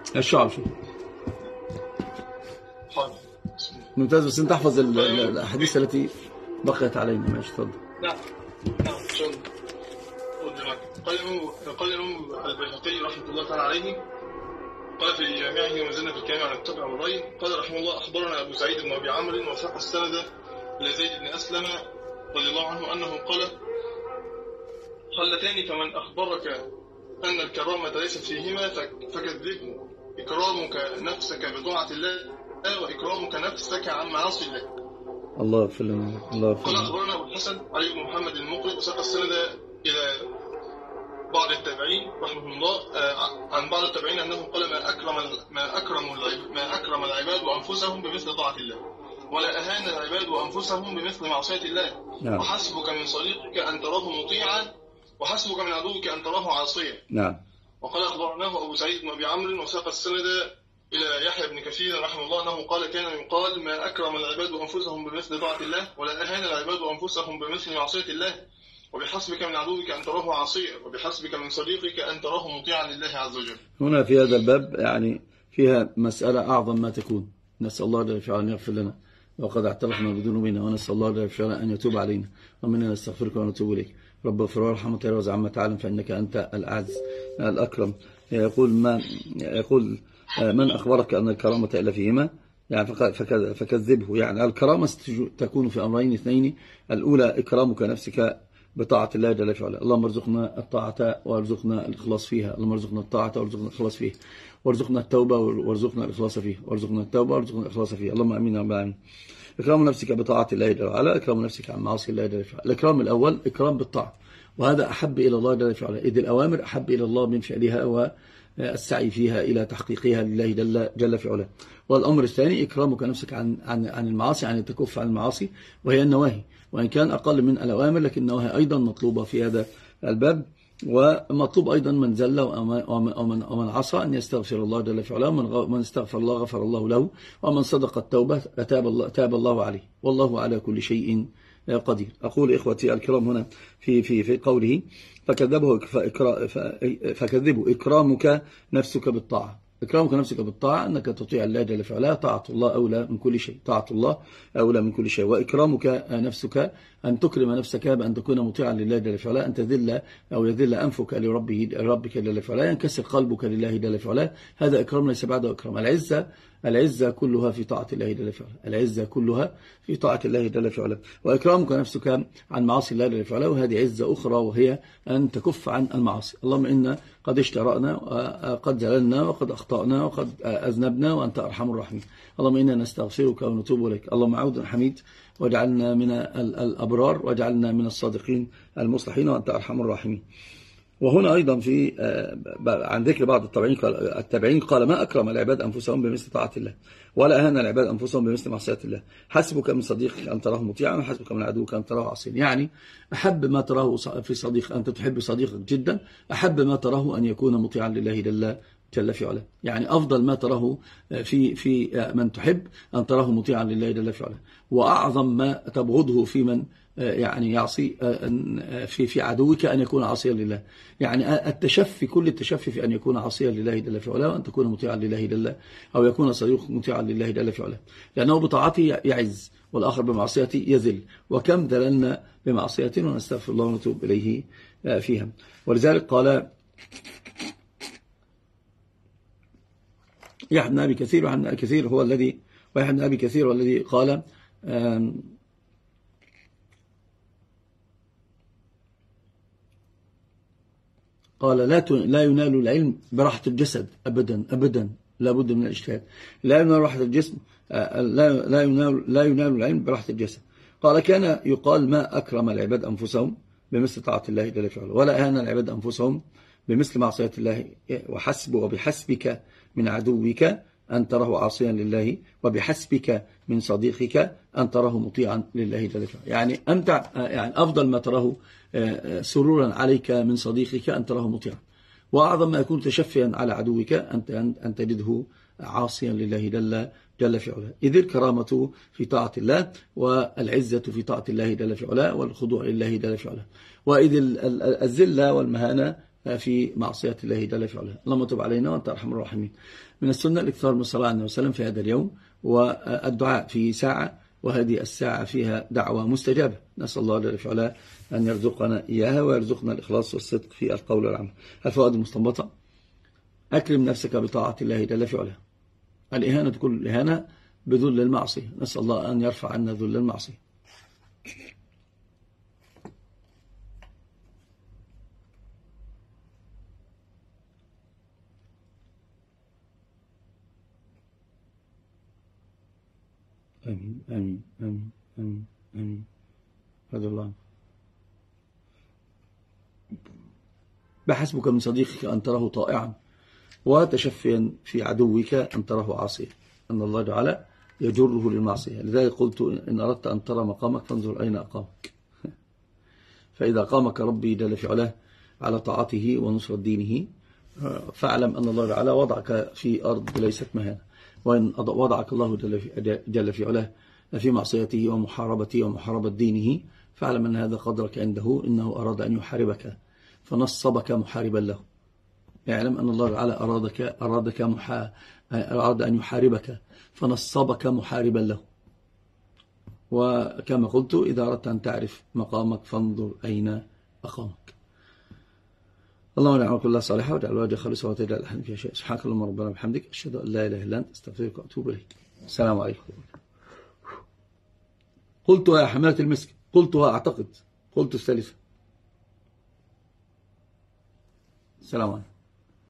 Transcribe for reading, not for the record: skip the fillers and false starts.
الشعب شو حاضر. ممتاز، بس انت تحفظ الأحاديث التي بقيت علينا. ماشي، تفضل. نعم نعم إن شاء الله. قال الإمام البيهقي رحمة الله تعالى عليه، قال في جامعه ومزلنا في الكلام عن التبع والري، قال رحمه الله: أخبرنا أبو سعيد بن أبي عمرو وساق السند إلى زيد بن أسلم رضي الله عنه أنه قال: خلتان فمن أخبرك أن الكرامة ليست فيهما فكذبه، إكرامك نفسك بطاعة الله وإكرامك نفسك عن معاصي الله. الله يغفر لنا. الله يغفر قال لنا. أخبرنا أبو الحسن علي بن محمد المقرئ وساق السند إلى بعض التابعين رحمه الله عن بعض التابعين أنه قال: ما أكرم العباد وأنفسهم بمثل طاعة الله، ولا أهان العباد وأنفسهم بمثل معصية الله. نعم. وحسبك من صديقك أن تراه مطيعا وحسبك من عدوك أن تراه عاصيا. نعم. وقال أخبرناه أبو سعيد بن أبي عمرو وساق السند إلى يحيى بن كثير رحمه الله أنه قال: كان يقال: ما أكرم العباد وأنفسهم بمثل طاعة الله، ولا أهان العباد وأنفسهم بمثل معصية الله. وبحسبك من عدوك أن تراه عاصيا، وبحسبك من صديقك أن تراه مطيعا لله عز وجل. هنا في هذا الباب يعني فيها مسألة أعظم ما تكون. نسأل الله جل وعلا أن يغفر لنا، وقد اعترفنا بذنوبنا، ونسأل الله جل وعلا أن يتوب علينا، ومنا نستغفرك ونتوب إليك. رب اغفر وارحم وتجاوز عما تعلم، فإنك أنت الأعز الأكرم. يقول من أخبرك أن الكرامة إلا فيهما، يعني فكذبه. يعني الكرامة تكون في أمرين اثنين: الأولى إكرامك نفسك بطاعة الله جل وعلا. اللهم ارزقنا الطاعة وارزقنا الإخلاص فيها. اللهم ارزقنا الطاعة وارزقنا الإخلاص فيها، وارزقنا التوبة وارزقنا الإخلاص فيها، وارزقنا التوبة وارزقنا الإخلاص فيها. اللهم آمين يا رب العالمين. إكرام نفسك بطاعة الله جل وعلا، إكرام نفسك عن معاصي الله جل وعلا. الإكرام الأول إكرام بالطاعة، وهذا أحب إلى الله جل وعلا، إذ الأوامر أحب إلى الله من فعلها والسعي فيها إلى تحقيقها لله جل في علاه. والأمر الثاني إكرامك نفسك عن المعاصي، عن التكف عن المعاصي، وهي النواهي، وإن كان أقل من الأوامر لكن النواهي أيضا مطلوبة في هذا الباب. ومطلوب أيضا من زل ومن عصى أن يستغفر الله جل في علاه، ومن استغفر الله غفر الله له، ومن صدق التوبة تاب الله عليه، والله على كل شيء قدير. أقول إخوتي الكرام هنا في قوله فكذبوا إكرامك نفسك بالطاعة. إكرامك نفسك بالطاعة أنك تطيع الله جل في علاه، طاعة الله أولى من كل شيء، طاعة الله أولى من كل شيء. وإكرامك نفسك أن تكرم نفسك بأن تكون مطيعا لله جل في علاه، أن تذل أو يذل أنفك لربك جل في علاه، ينكسر قلبك لله جل في علاه. هذا إكرام ليس بعده إكرام. العزة كلها في طاعة الله جل في علاه، العزة كلها في طاعة الله جل في علاه. وإكرامك نفسك عن معاصي الله جل في علاه، وهذه عزة أخرى وهي أن تكف عن المعاصي. اللهم إنا قد اشترأنا وقد زللنا وقد أخطأنا وقد أذنبنا وأنت أرحم الراحمين. اللهم إنا نستغفرك ونتوب إليك. اللهم عودا حميد، واجعلنا من الأبرار، واجعلنا من الصادقين المصلحين وأنت أرحم الراحمين. وهنا أيضا في عن ذكر بعض التابعين قال: ما أكرم العباد أنفسهم بمثل طاعة الله، ولا أهان العباد أنفسهم بمثل معصية الله. حسبك من صديقك أن تراه مطيعا، وحسبك من عدوك أن تراه عصيا. يعني أحب ما تراه في صديق، أنت تحب صديقك جدا، أحب ما تراه أن يكون مطيعا لله جل في علاه. يعني أفضل ما تراه في من تحب أن تراه مطيعا لله جل في علاه، وأعظم ما تبغضه في من يعني يعصي في عدوك أن يكون عاصيا لله. يعني التشفي، كل التشفي في أن يكون عاصيا لله جل في علاه، وأن تكون مطيعا لله جل، أو يكون صديقك مطيعا لله جل في علاه، لأنه بطاعته يعز والآخر بمعصيته يذل. وكم ذللنا بمعصية ونستغفر الله ونتوب إليه فيها. ولذلك قال يحيى بن أبي كثير، ويحيى بن أبي كثير هو الذي قال لا ينال العلم براحة الجسد أبدا لا بد من الاجتهاد. لا ينال راحة الجسم، لا ينال العلم براحة الجسد. قال: كان يقال: ما أكرم العباد أنفسهم بمثل طاعة الله جل وعلا، ولا أهان العباد أنفسهم بمثل معصية الله. وبحسبك من عدوك أن تراه عاصيا لله، وبحسبك من صديقك أن تراه مطيعا لله جل وعلا. يعني يعني أفضل ما تراه سرورا عليك من صديقك أن تراه مطيعا، وأعظم ما يكون تشفيا على عدوك أن تجده عاصيا لله جل في علاه. إذ الكرامة في طاعة الله، والعزة في طاعة الله جل في علاه، والخضوع لله جل في علاه. وإذ الذلة والمهانة في معصية الله جل في علاه. اللهم تب علينا وأنت أرحم الراحمين. من السنة الإكثار من الصلاة على النبي صلى الله عليه وسلم في هذا اليوم والدعاء في ساعة، وهذه الساعة فيها دعوة مستجابة، نسأل الله جل في علاه أن يرزقنا إياها ويرزقنا الإخلاص والصدق في القول والعمل. الفوائد المستنبطة: أكرم نفسك بطاعة الله جل في علاه. الإهانة كل الإهانة بذل المعصية، نسأل الله أن يرفع عنا ذل المعصية. آمين آمين آمين آمين آمين. هذا الله. بحسبك من صديقك أن تراه طائعا وتشفيا في عدوك أن تراه عاصيا، أن الله تعالى يجره للمعصية. لذلك قلت إن أردت أن ترى مقامك فانظر أين أقامك. فإذا قامك ربي جل في علاه على طاعته ونصرة دينه فاعلم أن الله تعالى وضعك في أرض ليست مهانة، وإن وضعك الله جل في علاه في معصيته ومحاربته ومحاربة دينه فاعلم أن هذا قدرك عنده، إنه أراد أن يحاربك فنصبك محاربا له. اعلم أن الله تعالى أراد أن يحاربك فنصبك محاربا له. وكما قلت إذا أردت أن تعرف مقامك فانظر أين أقامك. اللهم نعمك الله صالحة واجعل الواجه خالصة وتجعل الحن فيها شيء. سبحانك اللهم ربنا بحمدك أشهد أن لا إله إلا أنت أستغفرك وأتوب إليك. السلام عليكم. قلتها يا حمالة المسك، قلتها أعتقد، قلت الثالثة. السلام عليكم.